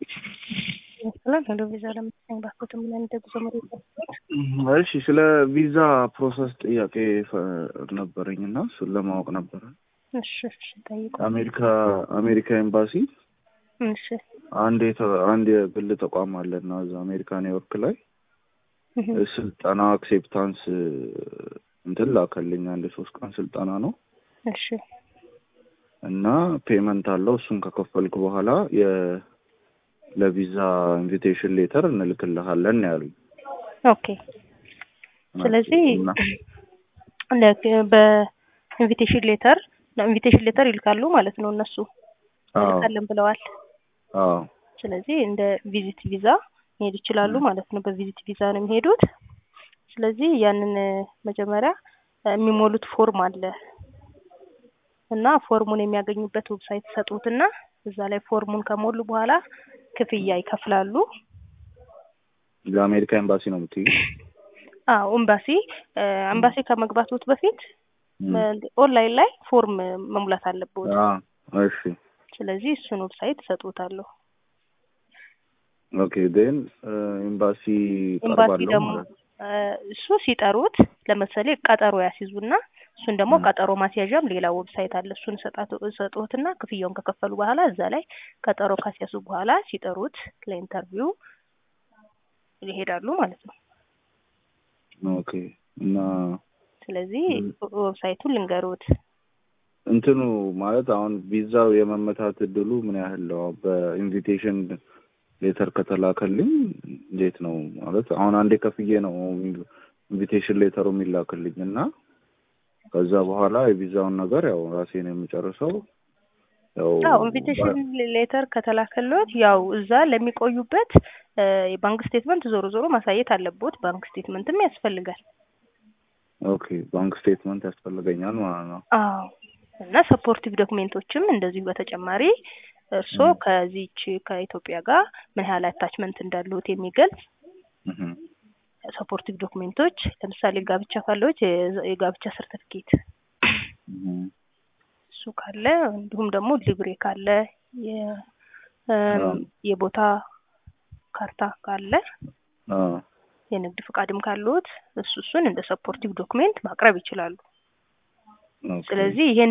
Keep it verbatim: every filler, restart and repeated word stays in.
ይመስላል እንደ ቪዛ ለምትሰኝ ባክቶ ምን እንደጉዞ መረጃ እሺ ስለ ቪዛ ፕሮሰስ ጥያቄ ነበረኝና እሱን ለማወቅ ነበር። እሺ እሺ ጠይቁ። አሜሪካ አሜሪካ ኤምባሲ እሺ አንድ አንድ የግል ተቋም አለና እዛ አሜሪካ ኒውዮርክ ላይ ስልጠና አክሴፕታንስ እንትን ላከልኝ አንድ ሶስት ቀን ስልጠና ነው። እሺ እና ፔመንት አለው እሱን ከከፈልኩ በኋላ የ ለቪዛ ኢንቪቴሽን ሌተር እንልክልሃለን ያሉኝ። ኦኬ ስለዚህ ለክ በኢንቪቴሽን ሌተር ኢንቪቴሽን ሌተር ይልካሉ ማለት ነው እነሱ እንልካለን ብለዋል። አዎ ስለዚህ እንደ ቪዚት ቪዛ መሄድ ይችላሉ ማለት ነው። በቪዚት ቪዛ ነው የሚሄዱት። ስለዚህ ያንን መጀመሪያ የሚሞሉት ፎርም አለ እና ፎርሙን የሚያገኙበት ዌብሳይት ሰጡትና እዛ ላይ ፎርሙን ከሞሉ በኋላ ክፍያ ይከፍላሉ። ለአሜሪካ ኤምባሲ ነው የምትይው? አዎ ኤምባሲ ኤምባሲ ከመግባቱት በፊት ኦንላይን ላይ ፎርም መሙላት አለበት። አዎ እሺ። ስለዚህ እሱን ዌብሳይት ሰጡታለሁ። ኦኬ ዴን ኤምባሲ ኤምባሲ ደግሞ እሱ ሲጠሩት ለምሳሌ ቀጠሮ ያስይዙና እሱን ደግሞ ቀጠሮ ማስያዣም ሌላ ዌብሳይት አለ። እሱን ሰጣቱ ሰጡትና ክፍያውን ከከፈሉ በኋላ እዛ ላይ ቀጠሮ ካስያዙ በኋላ ሲጠሩት ለኢንተርቪው ይሄዳሉ ማለት ነው። ኦኬ እና ስለዚህ ዌብሳይቱን ልንገሩት። እንትኑ ማለት አሁን ቪዛው የመመታት እድሉ ምን ያህል ነው? በኢንቪቴሽን ሌተር ከተላከልኝ እንዴት ነው ማለት አሁን አንዴ ከፍዬ ነው ኢንቪቴሽን ሌተሩ የሚላክልኝ እና ከዛ በኋላ የቪዛውን ነገር ያው ራሴ ነው የምጨርሰው። ያው አዎ ኢንቪቴሽን ሌተር ከተላከሉት ያው እዛ ለሚቆዩበት የባንክ ስቴትመንት ዞሮ ዞሮ ማሳየት አለበት። ባንክ ስቴትመንትም ያስፈልጋል። ኦኬ ባንክ ስቴትመንት ያስፈልገኛል ማለት ነው። አዎ እና ሰፖርቲቭ ዶክመንቶችም እንደዚህ በተጨማሪ እርሶ ከዚህች ከኢትዮጵያ ጋር ምን ያህል አታችመንት እንዳሉት የሚገልጽ ሰፖርቲቭ ዶክመንቶች ለምሳሌ ጋብቻ ካለዎች የጋብቻ ሰርቲፊኬት እሱ ካለ እንዲሁም ደግሞ ሊብሬ ካለ የ የቦታ ካርታ ካለ የንግድ ፍቃድም ካሉት እሱ እሱን እንደ ሰፖርቲቭ ዶክመንት ማቅረብ ይችላሉ። ስለዚህ ይሄን